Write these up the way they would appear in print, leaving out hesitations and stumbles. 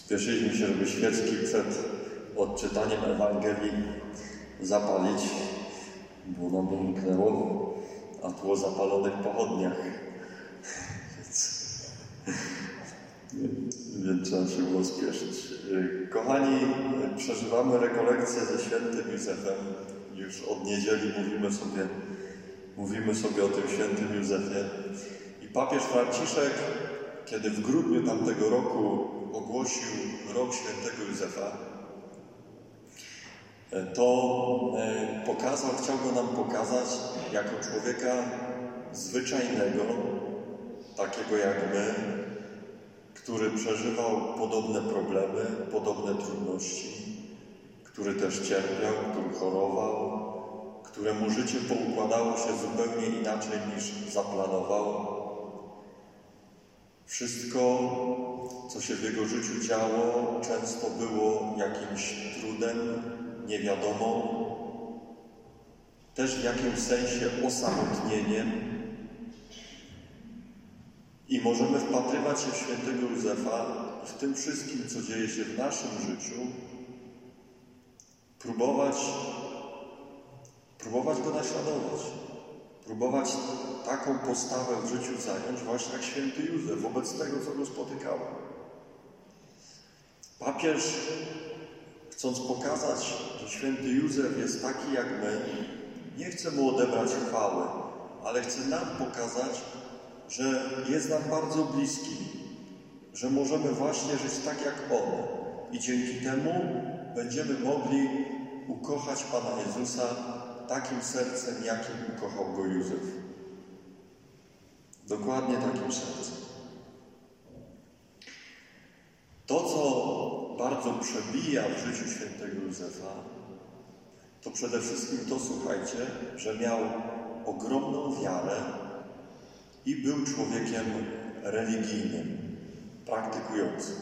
Spieszyliśmy się, żeby świeczki przed odczytaniem Ewangelii zapalić, bo nam umknęło, a tło zapalone w pochodniach. Więc trzeba się było spieszyć. Kochani, przeżywamy rekolekcję ze świętym Józefem. Już od niedzieli mówimy sobie o tym świętym Józefie. I papież Franciszek, kiedy w grudniu tamtego roku ogłosił rok świętego Józefa, to chciał go nam pokazać jako człowieka zwyczajnego, takiego jak my, który przeżywał podobne problemy, podobne trudności, który też cierpiał, który chorował, któremu życie poukładało się zupełnie inaczej niż zaplanował. Wszystko, co się w jego życiu działo, często było jakimś trudem, niewiadomą, też w jakimś sensie osamotnieniem. I możemy wpatrywać się w świętego Józefa i w tym wszystkim, co dzieje się w naszym życiu, próbować go naśladować. Próbować taką postawę w życiu zająć właśnie jak święty Józef wobec tego, co go spotykało. Papież, chcąc pokazać, że święty Józef jest taki jak my, nie chce mu odebrać chwały, ale chce nam pokazać, że jest nam bardzo bliski, że możemy właśnie żyć tak jak On i dzięki temu będziemy mogli ukochać Pana Jezusa takim sercem, jakim ukochał go Józef. Dokładnie takim sercem. To, co bardzo przebija w życiu świętego Józefa, to przede wszystkim to, słuchajcie, że miał ogromną wiarę i był człowiekiem religijnym, praktykującym.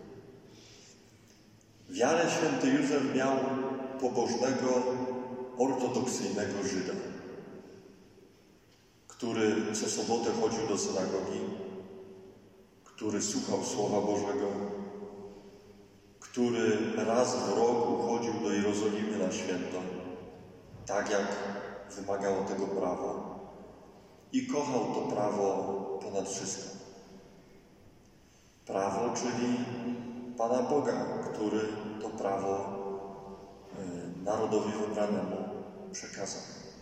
Wiarę święty Józef miał pobożnego, ortodoksyjnego Żyda, który co sobotę chodził do synagogi, który słuchał Słowa Bożego, który raz w roku chodził do Jerozolimy na święto, tak jak wymagało tego prawo, i kochał to prawo ponad wszystko. Prawo, czyli Pana Boga, który to prawo narodowi wybranemu przekazał.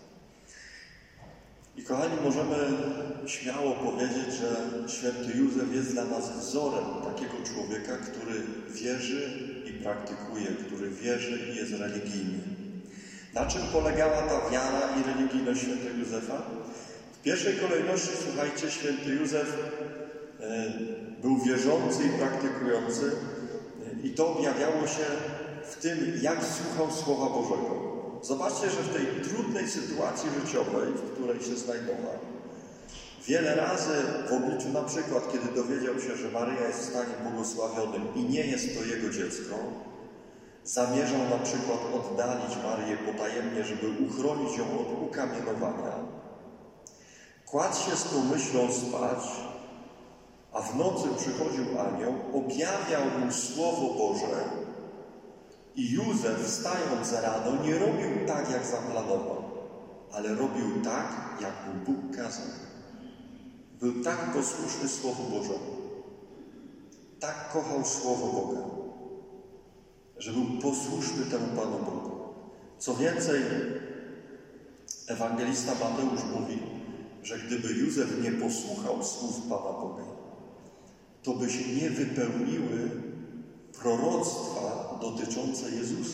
I kochani, możemy śmiało powiedzieć, że święty Józef jest dla nas wzorem takiego człowieka, który wierzy i praktykuje, który wierzy i jest religijny. Na czym polegała ta wiara i religijność świętego Józefa? W pierwszej kolejności, słuchajcie, święty Józef był wierzący i praktykujący i to objawiało się w tym, jak słuchał Słowa Bożego. Zobaczcie, że w tej trudnej sytuacji życiowej, w której się znajdował, wiele razy w obliczu na przykład, kiedy dowiedział się, że Maryja jest w stanie błogosławionym i nie jest to jego dziecko, zamierzał na przykład oddalić Maryję potajemnie, żeby uchronić ją od ukamienowania. Kładł się z tą myślą spać, a w nocy przychodził anioł, objawiał mu Słowo Boże i Józef, wstając rano, nie robił tak, jak zaplanował, ale robił tak, jak mu Bóg kazał. Był tak posłuszny Słowu Bożemu, tak kochał Słowo Boga, że był posłuszny temu Panu Bogu. Co więcej, ewangelista Mateusz mówi, że gdyby Józef nie posłuchał słów Pana Boga, to by się nie wypełniły proroctwa dotyczące Jezusa.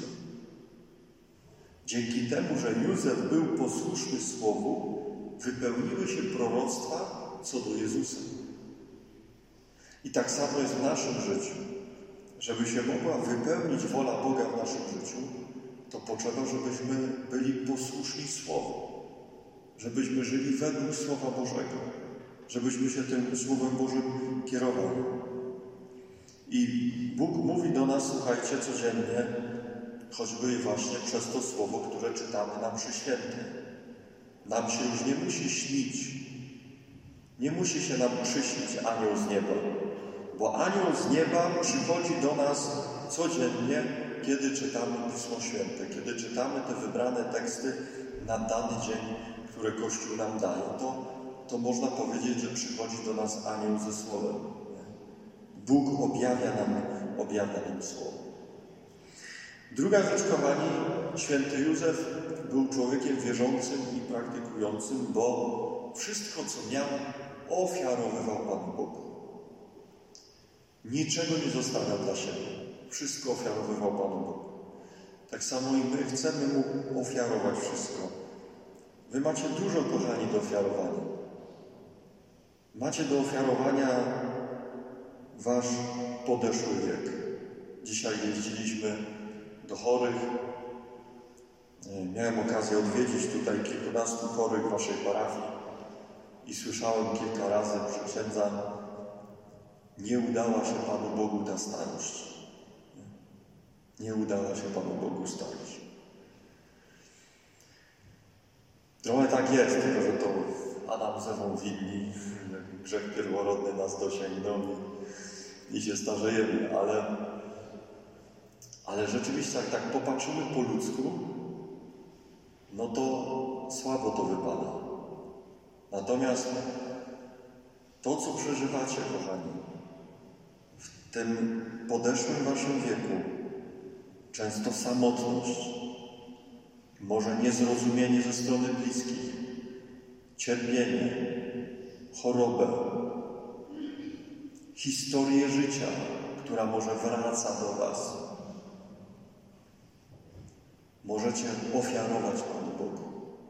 Dzięki temu, że Józef był posłuszny Słowu, wypełniły się proroctwa co do Jezusa. I tak samo jest w naszym życiu. Żeby się mogła wypełnić wola Boga w naszym życiu, to potrzeba, żebyśmy byli posłuszni Słowu. Żebyśmy żyli według Słowa Bożego. Żebyśmy się tym Słowem Bożym kierowali. I Bóg mówi do nas, słuchajcie, codziennie, choćby właśnie przez to Słowo, które czytamy na mszy świętej. Nam się już nie musi śnić. Nie musi się nam przyśnić anioł z nieba. Bo anioł z nieba przychodzi do nas codziennie, kiedy czytamy Pismo Święte, kiedy czytamy te wybrane teksty na dany dzień, które Kościół nam daje. To można powiedzieć, że przychodzi do nas anioł ze Słowem. Bóg objawia nam Słowo. Druga rzecz, kochani, święty Józef był człowiekiem wierzącym i praktykującym, bo wszystko, co miał, ofiarowywał Panu Bogu. Niczego nie zostawiał dla siebie. Wszystko ofiarowywał Panu Bogu. Tak samo i my chcemy Mu ofiarować wszystko. Wy macie dużo, kochani, do ofiarowania. Macie do ofiarowania wasz podeszły wiek. Dzisiaj jeździliśmy do chorych. Miałem okazję odwiedzić tutaj kilkunastu chorych w waszej parafii i słyszałem kilka razy przy księdza: nie udała się Panu Bogu ta starość. Nie udała się Panu Bogu starość. Trochę tak jest, tylko że to Adam z Ewą winni, grzech pierworodny nas dosięgnął i się starzejemy, ale rzeczywiście jak tak popatrzymy po ludzku, no to słabo to wypada. Natomiast to, co przeżywacie, kochani, w tym podeszłym waszym wieku, często samotność, może niezrozumienie ze strony bliskich, cierpienie, chorobę, historię życia, która może wraca do was. Możecie ofiarować Panu Bogu.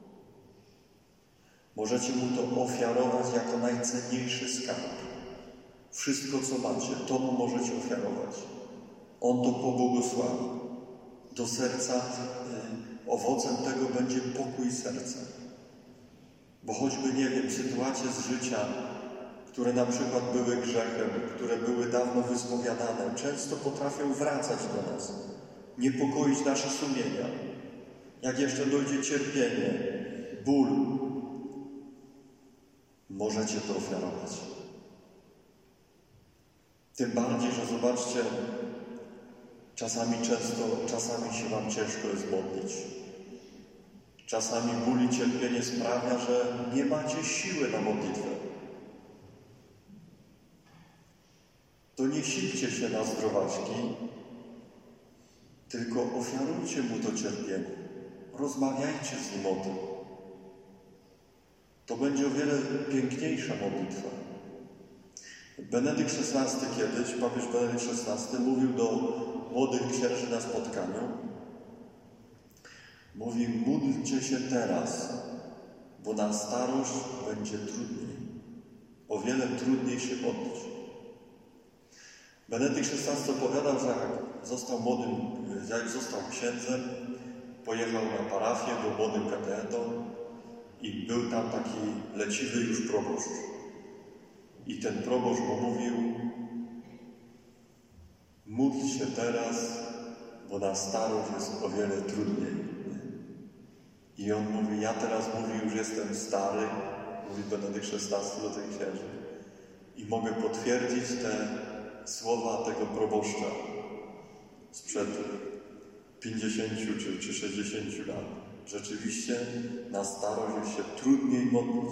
Możecie Mu to ofiarować jako najcenniejszy skarb. Wszystko, co macie, to Mu możecie ofiarować. On to pobłogosławi. Do serca, owocem tego będzie pokój serca. Bo choćby, nie wiem, sytuacje z życia, które na przykład były grzechem, które były dawno wyspowiadane, często potrafią wracać do nas, niepokoić nasze sumienia. Jak jeszcze dojdzie cierpienie, ból, możecie to ofiarować. Tym bardziej, że zobaczcie, czasami się wam ciężko jest modlić. Czasami ból i cierpienie sprawia, że nie macie siły na modlitwę. To nie silcie się na zdrowaczki, tylko ofiarujcie Mu to cierpienie. Rozmawiajcie z Nim o tym. To będzie o wiele piękniejsza modlitwa. Benedykt XVI kiedyś, papież Benedykt XVI mówił do młodych księży na spotkaniu. Mówi: módlcie się teraz, bo na starość będzie trudniej. O wiele trudniej się modlić. Benedykt XVI opowiadał, że jak został księdzem, pojechał na parafię, był młodym katechetą i był tam taki leciwy już proboszcz. I ten proboszcz mu mówił: módl się teraz, bo na starość jest o wiele trudniej. I on mówi: ja teraz już jestem stary, mówi Benedykt XVI do tych księży, i mogę potwierdzić te słowa tego proboszcza sprzed 50 czy 60 lat. Rzeczywiście na starość jest się trudniej modlić.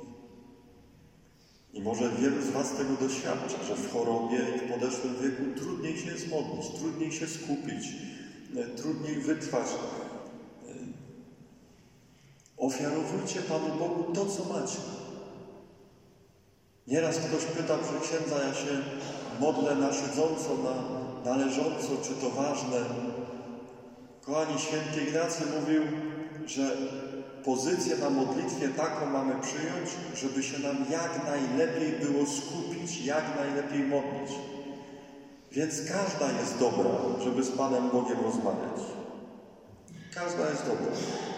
I może wielu z was tego doświadcza, że w chorobie i w podeszłym wieku trudniej się jest modlić, trudniej się skupić, trudniej wytrwać. Ofiarowujcie Panu Bogu to, co macie. Nieraz ktoś pyta, że księdza, ja się modlę na siedząco, na leżąco, czy to ważne? Kochani, święty Ignacy mówił, że pozycję na modlitwie taką mamy przyjąć, żeby się nam jak najlepiej było skupić, jak najlepiej modlić. Więc każda jest dobra, żeby z Panem Bogiem rozmawiać. Każda jest dobra.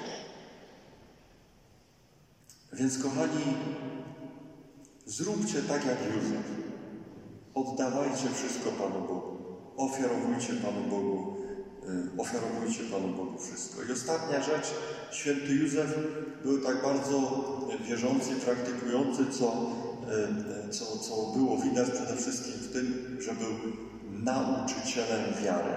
Więc, kochani, zróbcie tak jak Józef. Oddawajcie wszystko Panu Bogu. Ofiarowujcie Panu Bogu ofiarowujcie Panu Bogu wszystko. I ostatnia rzecz, święty Józef był tak bardzo wierzący, praktykujący, co było widać przede wszystkim w tym, że był nauczycielem wiary.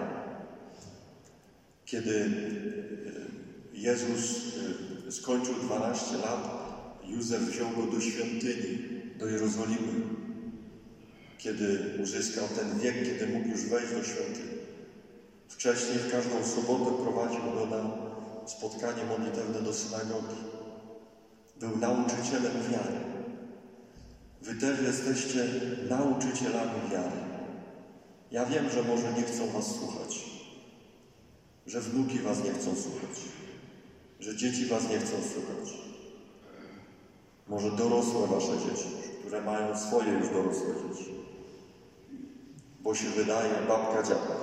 Kiedy Jezus skończył 12 lat, Józef wziął go do świątyni, do Jerozolimy, kiedy uzyskał ten wiek, kiedy mógł już wejść do świątyni. Wcześniej w każdą sobotę prowadził go na spotkanie modlitewne do synagogi. Był nauczycielem wiary. Wy też jesteście nauczycielami wiary. Ja wiem, że może nie chcą was słuchać, że wnuki was nie chcą słuchać, że dzieci was nie chcą słuchać. Może dorosłe wasze dzieci, które mają swoje już dorosłe dzieci. Bo się wydaje babka, dziadek.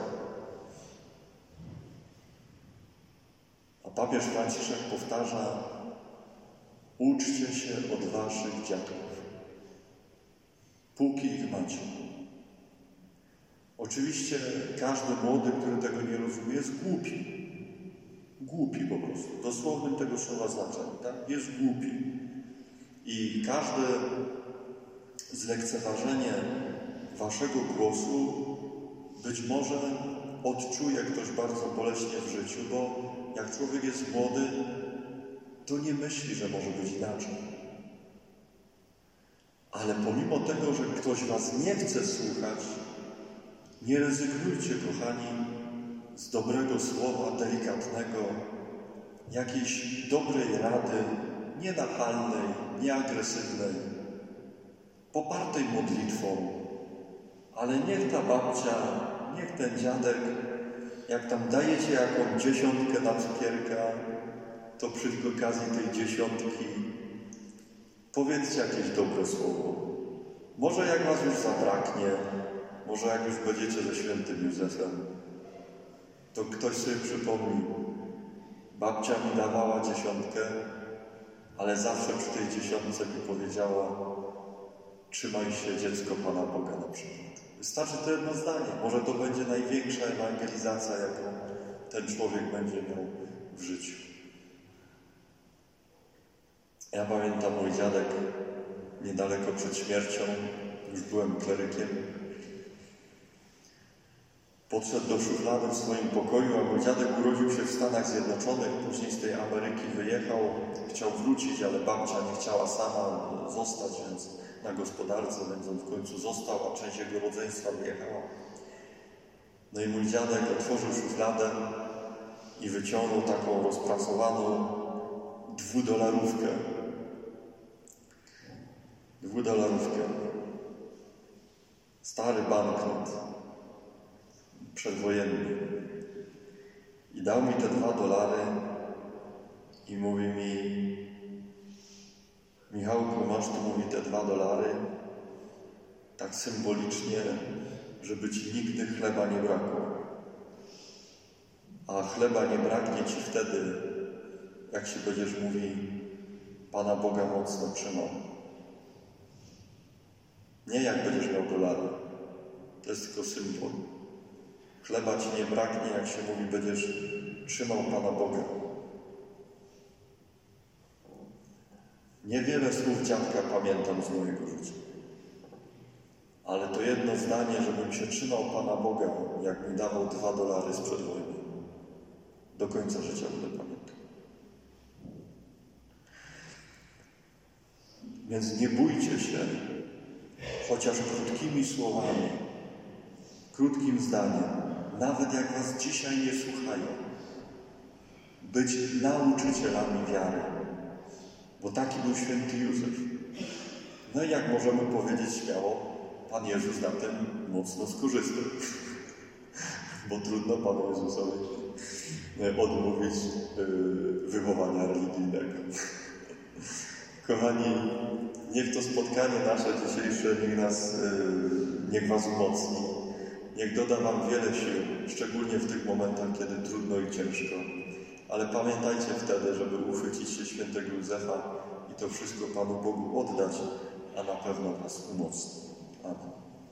A papież Franciszek powtarza: uczcie się od waszych dziadków, póki ich macie. Oczywiście każdy młody, który tego nie rozumie, jest głupi. Głupi po prostu, w dosłownym tego słowa znaczeniu, tak? Jest głupi. I każde zlekceważenie waszego głosu być może odczuje ktoś bardzo boleśnie w życiu, bo jak człowiek jest młody, to nie myśli, że może być inaczej. Ale pomimo tego, że ktoś was nie chce słuchać, nie rezygnujcie, kochani, z dobrego słowa, delikatnego, jakiejś dobrej rady, nie nachalnej, nie agresywnej, popartej modlitwą, ale niech ta babcia, niech ten dziadek, jak tam dajecie jakąś 10 na cukierka, to przy okazji tej 10 powiedzcie jakieś dobre słowo. Może jak was już zabraknie, może jak już będziecie ze świętym Józefem, to ktoś sobie przypomni, babcia mi dawała 10, ale zawsze przy tej 10 mi powiedziała: trzymaj się, dziecko Pana Boga na przykład. Wystarczy to jedno zdanie. Może to będzie największa ewangelizacja, jaką ten człowiek będzie miał w życiu. Ja pamiętam, mój dziadek niedaleko przed śmiercią, już byłem klerykiem, podszedł do szuflady w swoim pokoju, a mój dziadek urodził się w Stanach Zjednoczonych, później z tej Ameryki wyjechał, chciał wrócić, ale babcia nie chciała sama zostać, więc na gospodarce, więc on w końcu został, a część jego rodzeństwa wyjechała. No i mój dziadek otworzył szufladę i wyciągnął taką rozpracowaną $2. $2. Stary banknot przedwojenny. I dał mi te $2 i mówi mi: Michałku, masz tu, mówi, te $2, tak symbolicznie, żeby ci nigdy chleba nie brakło. A chleba nie braknie ci wtedy, jak się będziesz, mówi, Pana Boga mocno trzymał. Nie jak będziesz miał dolary. To jest tylko symbol. Chleba ci nie braknie, jak się mówi, będziesz trzymał Pana Boga. Niewiele słów dziadka pamiętam z mojego życia. Ale to jedno zdanie, żebym się trzymał Pana Boga, jak mi dawał $2 sprzed wojny. Do końca życia będę pamiętał. Więc nie bójcie się, chociaż krótkimi słowami, krótkim zdaniem, nawet jak was dzisiaj nie słuchają, być nauczycielami wiary. Bo taki był święty Józef. No i jak możemy powiedzieć śmiało, Pan Jezus na tym mocno skorzystał. Bo trudno Panu Jezusowi odmówić wychowania religijnego. Kochani, niech to spotkanie nasze dzisiejsze, niech was umocni. Niech doda wam wiele sił, szczególnie w tych momentach, kiedy trudno i ciężko. Ale pamiętajcie wtedy, żeby uchwycić się świętego Józefa i to wszystko Panu Bogu oddać, a na pewno was umocni. Amen.